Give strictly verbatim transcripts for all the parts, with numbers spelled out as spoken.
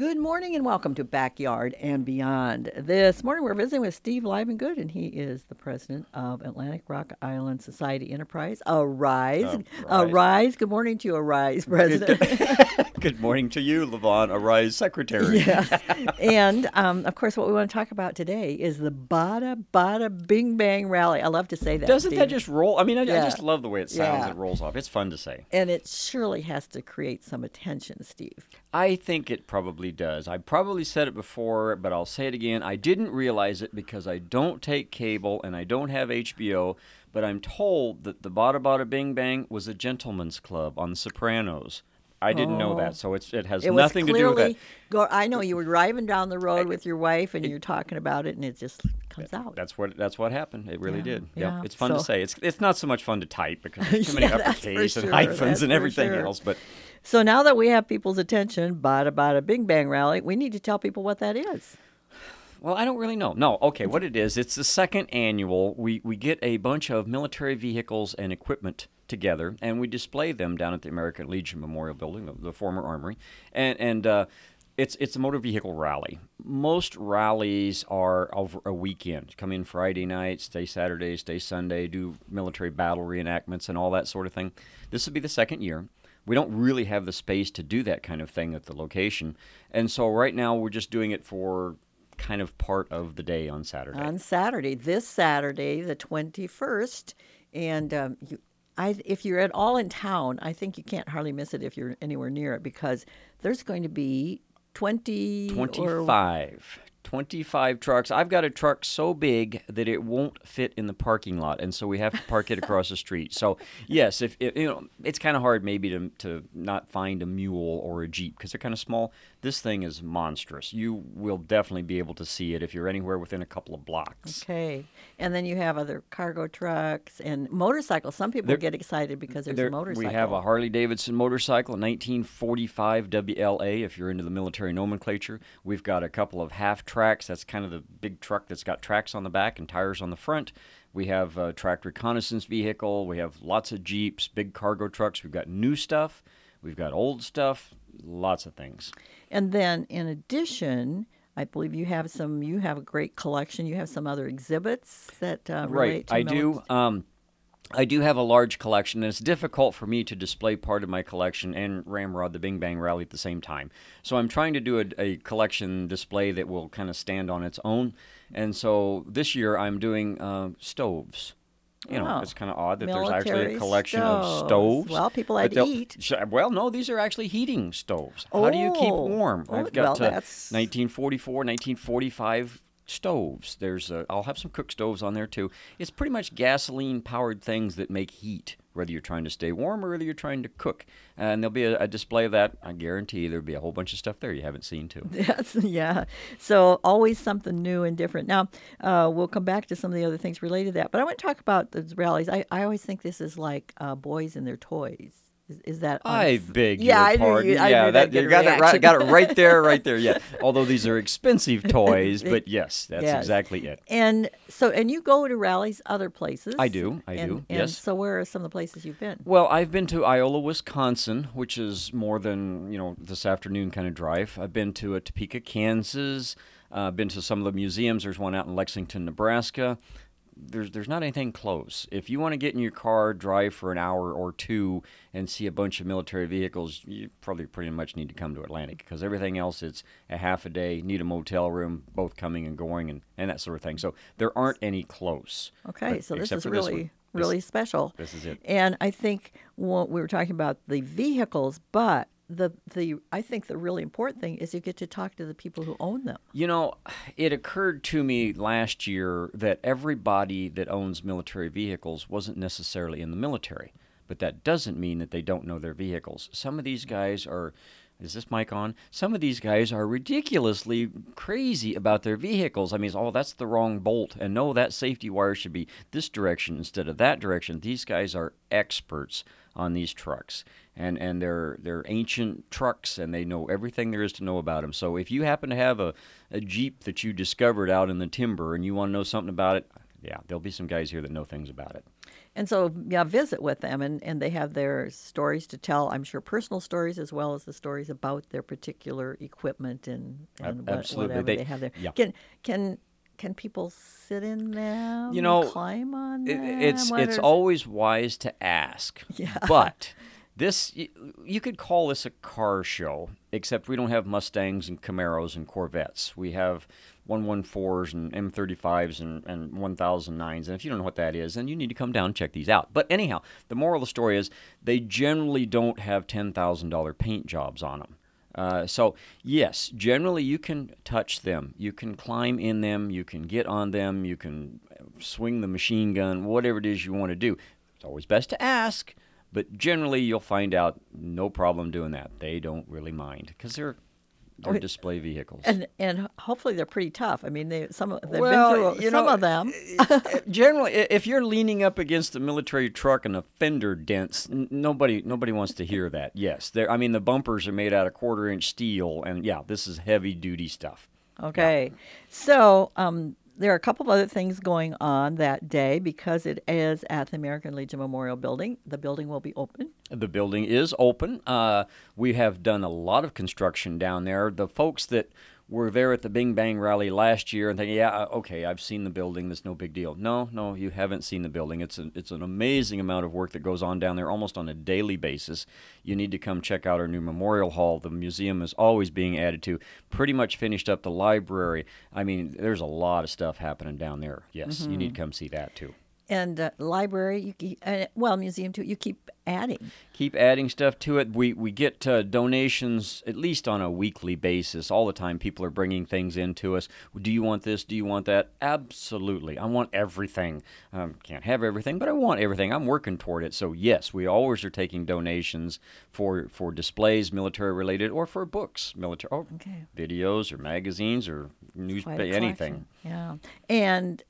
Good morning and welcome to Backyard and Beyond. This morning we're visiting with Steve Livengood, and he is the president of Atlantic Rock Island Society Enterprise. Arise. Uh, Arise. Good morning to you, Arise, Good, President. good morning to you, Levon, Arise Secretary. Yes. And, um, of course, what we want to talk about today is the Bada Bada Bing Bang Rally. I love to say that, Doesn't Steve. that just roll? I mean, I, Yeah. I just love the way it sounds. Yeah. It rolls off. It's fun to say. And it surely has to create some attention, Steve. I think it probably does. I probably said it before, but I'll say it again. I didn't realize it because I don't take cable and I don't have H B O, but I'm told that the Bada Bada Bing Bang was a gentleman's club on The Sopranos. I didn't know Oh. that, so it's, it has It nothing was to do with clearly, that. go, I know you were driving down the road with your wife and you're talking about it, and it just comes out. That's what that's what happened. It really Yeah, did. yeah. It's fun to So- say. It's it's not so much fun to type because there's too many Yeah, that's for uppercase and sure. hyphens That's and for everything sure. else. But So now that we have people's attention, Bada Bada Bing Bang Rally, we need to tell people what that is. Well, I don't really know. No, okay, what it is, it's the second annual. We we get a bunch of military vehicles and equipment together, and we display them down at the American Legion Memorial Building, the, the former Armory, and and uh, it's it's a motor vehicle rally. Most rallies are over a weekend. Come in Friday night, stay Saturday, stay Sunday, do military battle reenactments and all that sort of thing. This will be the second year. We don't really have the space to do that kind of thing at the location, and so right now we're just doing it for kind of part of the day on Saturday. On Saturday, this Saturday, the twenty-first, and um, you, I, if you're at all in town, I think you can't hardly miss it if you're anywhere near it, because there's going to be twenty or twenty-five. twenty-five trucks. I've got a truck so big that it won't fit in the parking lot, and so we have to park it across the street. So, yes, if if, you know, it's kind of hard maybe to to not find a mule or a Jeep because they're kind of small. This thing is monstrous. You will definitely be able to see it if you're anywhere within a couple of blocks. Okay, and then you have other cargo trucks and motorcycles. Some people There- get excited because there's There- a motorcycle. We have a Harley Davidson motorcycle, a nineteen forty-five W L A, if you're into the military nomenclature. We've got a couple of half tracks. That's kind of the big truck that's got tracks on the back and tires on the front. We have a tracked reconnaissance vehicle. We have lots of Jeeps, big cargo trucks. We've got new stuff. We've got old stuff. Lots of things. And then, in addition, I believe you have some. You have a great collection. You have some other exhibits that uh, relate Right, to I mili- do. Um, I do have a large collection, and it's difficult for me to display part of my collection and Ramrod the Bing Bang Rally at the same time. So I'm trying to do a, a collection display that will kind of stand on its own. And so this year I'm doing uh, stoves. You know, Oh, it's kind of odd that there's actually military a collection stoves. of stoves. Well, people but like to they'll- eat. sh- Well, no, these are actually heating stoves. How do you keep Oh. warm? Oh, I've got well, uh, that's- nineteen forty-four, nineteen forty-five stoves. There's uh, I'll have some cook stoves on there too. It's pretty much gasoline-powered things that make heat, whether you're trying to stay warm or whether you're trying to cook. And there'll be a, a display of that. I guarantee there'll be a whole bunch of stuff there you haven't seen too. Yes, yeah. So always something new and different. Now, uh, we'll come back to some of the other things related to that. But I want to talk about those rallies. I, I always think this is like uh, boys and their toys. Is, is that? I unf- beg yeah, your I knew pardon. you- I yeah, knew that, that'd get you a got it right. reaction. Got it right there, right there. Yeah. Although these are expensive toys, but yes, that's Yes. exactly it. And so, and you go to rallies other places. I do, I and, do, And yes. so, where are some of the places you've been? Well, I've been to Iola, Wisconsin, which is more than, you know, this afternoon kind of drive. I've been to uh, Topeka, Kansas. Uh, I've been to some of the museums. There's one out in Lexington, Nebraska. There's there's not anything close. If you want to get in your car, drive for an hour or two, and see a bunch of military vehicles, you probably pretty much need to come to Atlantic because everything else, it's a half a day, need a motel room, both coming and going, and, and that sort of thing. So there aren't any close. Okay, But so this except is for this really, one. really This- special. This is it. And I think what we were talking about the vehicles, but the the I think the really important thing is you get to talk to the people who own them. You know, it occurred to me last year that everybody that owns military vehicles wasn't necessarily in the military, but that doesn't mean that they don't know their vehicles. Some of these guys are, is this mic on? Some of these guys are ridiculously crazy about their vehicles. I mean, oh, that's the wrong bolt, and no, that safety wire should be this direction instead of that direction. These guys are experts on these trucks, and and they're they're ancient trucks, and they know everything there is to know about them. So if you happen to have a, a Jeep that you discovered out in the timber and you want to know something about it, yeah, there'll be some guys here that know things about it. And so, yeah, visit with them, and, and they have their stories to tell. I'm sure personal stories as well as the stories about their particular equipment and, Ab- and what, absolutely. whatever They- they have there. yeah. Can can can people sit in them? You know, climb on I- them? It's What it's is- always wise to ask. Yeah. But this you, you could call this a car show, except we don't have Mustangs and Camaros and Corvettes. We have one fourteens and M thirty-fives and, and one thousand nines. And if you don't know what that is, then you need to come down and check these out. But anyhow, the moral of the story is they generally don't have ten thousand dollars paint jobs on them. Uh, so, yes, generally you can touch them. You can climb in them. You can get on them. You can swing the machine gun, whatever it is you want to do. It's always best to ask, but generally you'll find out no problem doing that. They don't really mind because they're, they're Oh, display vehicles. And and hopefully they're pretty tough. I mean, they some of- they've Well, been through you some know, of them. Generally, i- if you're leaning up against a military truck and a fender dents, n- nobody nobody wants to hear that. Yes, there. I mean, the bumpers are made out of quarter inch steel, and yeah, this is heavy duty stuff. Okay. So um, there are a couple of other things going on that day because it is at the American Legion Memorial Building. The building will be open. The building is open. Uh, we have done a lot of construction down there. The folks that were there at the Bing Bang Rally last year and think, yeah, uh, okay, I've seen the building. That's no big deal. No, no, you haven't seen the building. It's an, it's an amazing amount of work that goes on down there almost on a daily basis. You need to come check out our new memorial hall. The museum is always being added to. Pretty much finished up the library. I mean, there's a lot of stuff happening down there. Yes, you need to come see that too. And uh, library, you keep, uh, well, museum too, you keep adding. Keep adding stuff to it. We we get uh, donations at least on a weekly basis. All the time people are bringing things in to us. Do you want this? Do you want that? Absolutely. I want everything. Um, can't have everything, but I want everything. I'm working toward it. So yes, we always are taking donations for for displays, military related, or for books, military, or Okay. videos, or magazines, or Quite a newspaper, anything. collection. Yeah. And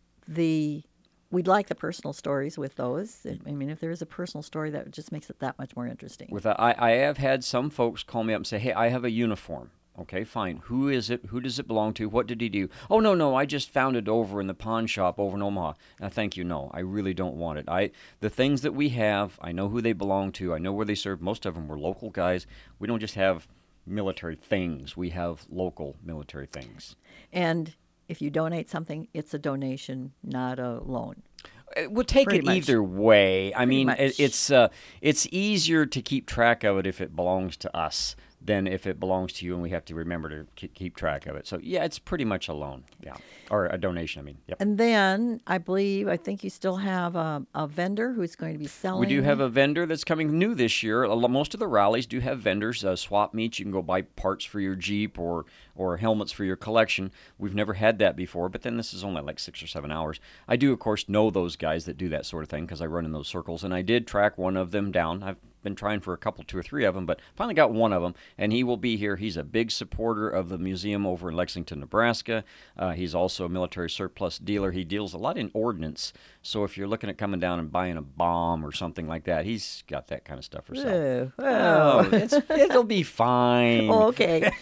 the we'd like the personal stories with those. I mean, if there is a personal story, that just makes it that much more interesting. With that, I, I have had some folks call me up and say, "Hey, I have a uniform. Okay, fine. Who is it? Who does it belong to? What did he do? Oh, no, no, I just found it over in the pawn shop over in Omaha. Uh, thank you. No, I really don't want it. I the things that we have, I know who they belong to. I know where they serve. Most of them were local guys. We don't just have military things. We have local military things. And if you donate something, it's a donation, not a loan. It would take Pretty it much. either way. I mean, much. it, it's uh, it's easier to keep track of it if it belongs to us than if it belongs to you, and we have to remember to ke- keep track of it. So yeah, it's pretty much a loan, yeah, or a donation. I mean, yep. And then I believe, I think you still have a, a vendor who's going to be selling. We do have a vendor that's coming new this year. A lo- Most of the rallies do have vendors, uh, swap meets. You can go buy parts for your Jeep or or helmets for your collection. We've never had that before, but then this is only like six or seven hours. I do, of course, know those guys that do that sort of thing because I run in those circles, and I did track one of them down. I've been trying for a couple, two or three of them, but finally got one of them, and he will be here. He's a big supporter of the museum over in Lexington, Nebraska. Uh, he's also a military surplus dealer. He deals a lot in ordnance, so if you're looking at coming down and buying a bomb or something like that, he's got that kind of stuff for sale. Oh, Oh, oh. it's, it'll be fine. Oh, okay.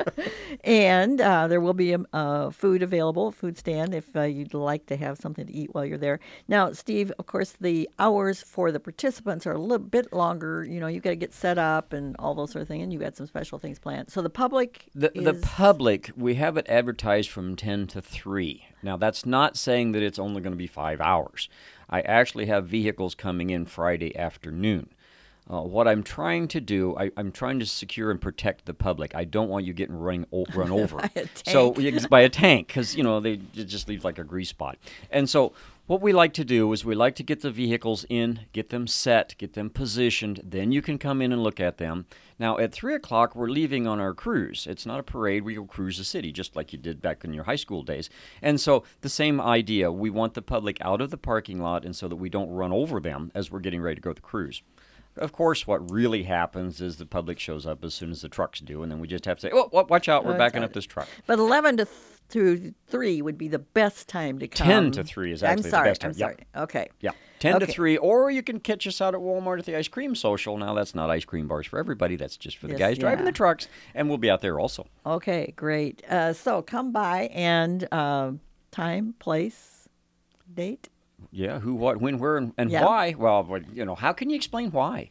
And uh, there will be a uh, food available, food stand, if uh, you'd like to have something to eat while you're there. Now, Steve, of course, the hours for the participants are a little bit longer. You know, you got to get set up and all those sort of things, and you got some special things planned. So the public The, is... the public, we have it advertised from ten to three. Now, that's not saying that it's only going to be five hours. I actually have vehicles coming in Friday afternoon. Uh, what I'm trying to do, I, I'm trying to secure and protect the public. I don't want you getting running o- run over. By a So tank. ex- by a tank, because you know they it just leaves like a grease spot. And so what we like to do is we like to get the vehicles in, get them set, get them positioned. Then you can come in and look at them. Now at three o'clock we're leaving on our cruise. It's not a parade. We go cruise the city just like you did back in your high school days. And so the same idea. We want the public out of the parking lot, and so that we don't run over them as we're getting ready to go to the cruise. Of course, what really happens is the public shows up as soon as the trucks do, and then we just have to say, "Oh, wa- watch out! We're Watch backing out. up this truck." But eleven to, th- to three would be the best time to come. ten to three is I'm actually sorry, the best time. I'm Yep. sorry. Okay. Yeah, ten to Okay. three, or you can catch us out at Walmart at the ice cream social. Now that's not ice cream bars for everybody. That's just for the Yes, guys driving yeah. the trucks, and we'll be out there also. Okay, great. Uh, so come by and uh, time, place, date. Yeah, who, what, when, where, and, and Yeah. why? Well, but, you know, how can you explain why?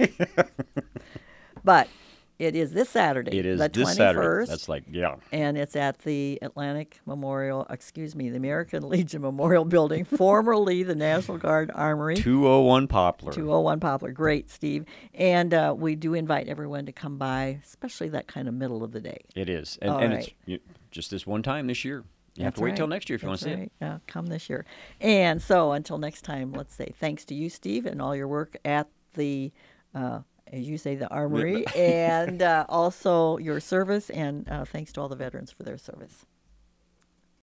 But it is this Saturday, It is the this twenty-first. Saturday. That's like, yeah. And it's at the Atlantic Memorial, excuse me, the American Legion Memorial Building, formerly the National Guard Armory. two oh one Poplar. two oh one Poplar. Great, Steve. And uh, we do invite everyone to come by, especially that kind of middle of the day. It is. And, All and right. it's you, just this one time this year. You have That's to wait right. till next year if you want That's to see right. it. Yeah, come this year. And so until next time, let's say thanks to you, Steve, and all your work at the, uh, as you say, the Armory, and uh, also your service, and uh, thanks to all the veterans for their service.